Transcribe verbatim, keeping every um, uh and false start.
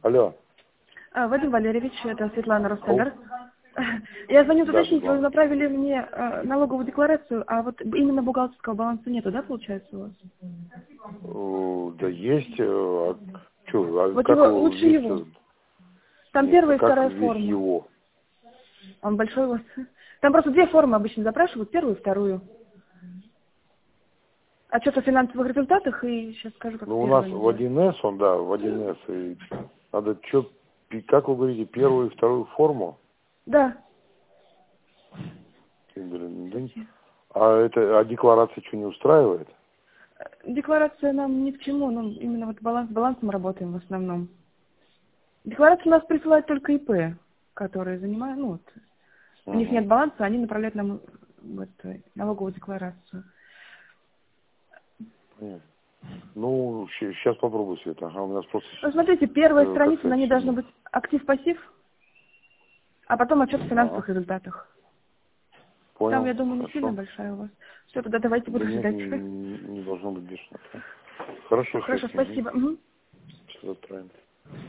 Алло. А, Вадим Валерьевич, это Светлана Ростовер. Я звоню уточнить, Да, вы направили мне э, налоговую декларацию, а вот именно бухгалтерского баланса нету, да, получается у вас? Э, Да есть. э, А, чё, а Вот как его, его лучше весь... его. Там Нет, а первая и как вторая весь форма. его? Он большой у вас. Там просто две формы обычно запрашивают, первую и вторую. Отчет о финансовых результатах и сейчас скажу, как Ну, у нас первая в называется. один эс, он, да, в один эс. И надо что, как вы говорите, первую и вторую форму? Да. Я говорю, ну, да. Такие. А это, а декларация что, не устраивает? Декларация нам ни к чему, ну, именно вот баланс, балансом работаем в основном. Декларацию у нас присылают только ИП, которые занимают, ну, вот, у них нет Угу. баланса, они направляют нам вот, налоговую декларацию. Понятно. Ну, сейчас попробую, Света. Ага, у нас просто Ну, сейчас, смотрите, первая э, как страница, на сказать, ней должно быть актив-пассив, а потом отчет о ага, финансовых результатах. Там, понял, я думаю, не сильно хорошо. большая у вас. Все, тогда давайте Да буду нет, ждать. не, не- не должно быть бешено. Хорошо, Хорошо, Света. Угу. спасибо. Мгм. Все отправим.